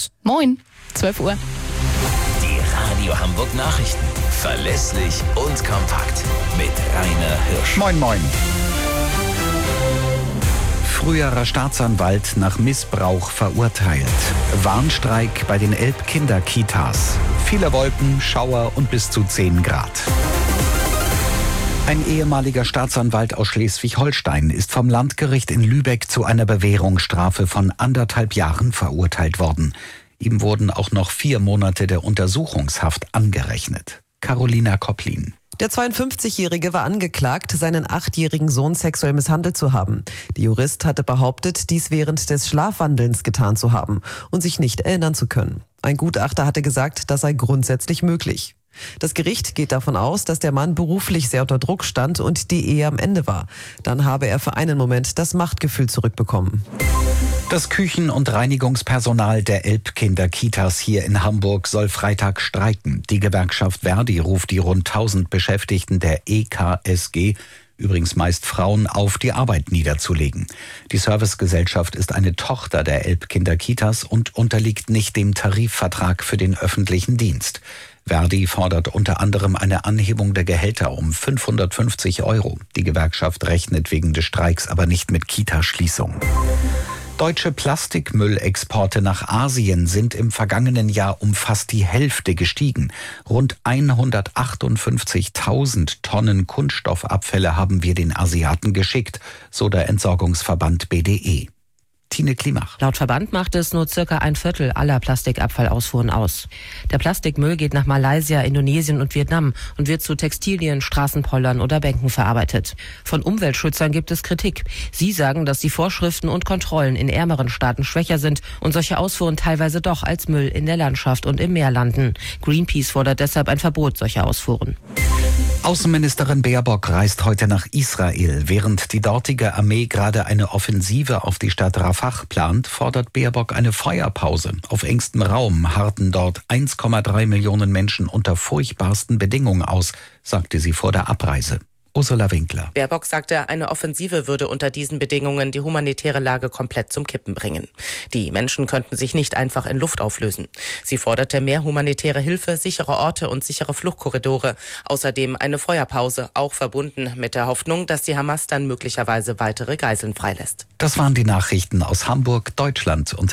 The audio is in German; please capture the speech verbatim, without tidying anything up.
aus. Moin, zwölf Uhr. Die Radio Hamburg Nachrichten. Verlässlich und kompakt. Mit Rainer Hirsch. Moin, moin. Früherer Staatsanwalt nach Missbrauch verurteilt. Warnstreik bei den Elbkinderkitas. Viele Wolken, Schauer und bis zu zehn Grad. Ein ehemaliger Staatsanwalt aus Schleswig-Holstein ist vom Landgericht in Lübeck zu einer Bewährungsstrafe von anderthalb Jahren verurteilt worden. Ihm wurden auch noch vier Monate der Untersuchungshaft angerechnet. Carolina Kopplin. Der zweiundfünfzigjährige war angeklagt, seinen achtjährigen Sohn sexuell misshandelt zu haben. Der Jurist hatte behauptet, dies während des Schlafwandelns getan zu haben und sich nicht erinnern zu können. Ein Gutachter hatte gesagt, das sei grundsätzlich möglich. Das Gericht geht davon aus, dass der Mann beruflich sehr unter Druck stand und die Ehe am Ende war. Dann habe er für einen Moment das Machtgefühl zurückbekommen. Das Küchen- und Reinigungspersonal der Elbkinderkitas hier in Hamburg soll Freitag streiken. Die Gewerkschaft Verdi ruft die rund tausend Beschäftigten der E K S G, übrigens meist Frauen, auf, die Arbeit niederzulegen. Die Servicegesellschaft ist eine Tochter der Elbkinderkitas und unterliegt nicht dem Tarifvertrag für den öffentlichen Dienst. Verdi fordert unter anderem eine Anhebung der Gehälter um fünfhundertfünfzig Euro. Die Gewerkschaft rechnet wegen des Streiks aber nicht mit Kitaschließung. Deutsche Plastikmüllexporte nach Asien sind im vergangenen Jahr um fast die Hälfte gestiegen. Rund hundertachtundfünfzigtausend Tonnen Kunststoffabfälle haben wir den Asiaten geschickt, so der Entsorgungsverband B D E. Tine Klimach. Laut Verband macht es nur circa ein Viertel aller Plastikabfallausfuhren aus. Der Plastikmüll geht nach Malaysia, Indonesien und Vietnam und wird zu Textilien, Straßenpollern oder Bänken verarbeitet. Von Umweltschützern gibt es Kritik. Sie sagen, dass die Vorschriften und Kontrollen in ärmeren Staaten schwächer sind und solche Ausfuhren teilweise doch als Müll in der Landschaft und im Meer landen. Greenpeace fordert deshalb ein Verbot solcher Ausfuhren. Außenministerin Baerbock reist heute nach Israel. Während die dortige Armee gerade eine Offensive auf die Stadt Rafah plant, fordert Baerbock eine Feuerpause. Auf engstem Raum harrten dort eins Komma drei Millionen Menschen unter furchtbarsten Bedingungen aus, sagte sie vor der Abreise. Ursula Winkler. Baerbock sagte, eine Offensive würde unter diesen Bedingungen die humanitäre Lage komplett zum Kippen bringen. Die Menschen könnten sich nicht einfach in Luft auflösen. Sie forderte mehr humanitäre Hilfe, sichere Orte und sichere Fluchtkorridore. Außerdem eine Feuerpause, auch verbunden mit der Hoffnung, dass die Hamas dann möglicherweise weitere Geiseln freilässt. Das waren die Nachrichten aus Hamburg, Deutschland und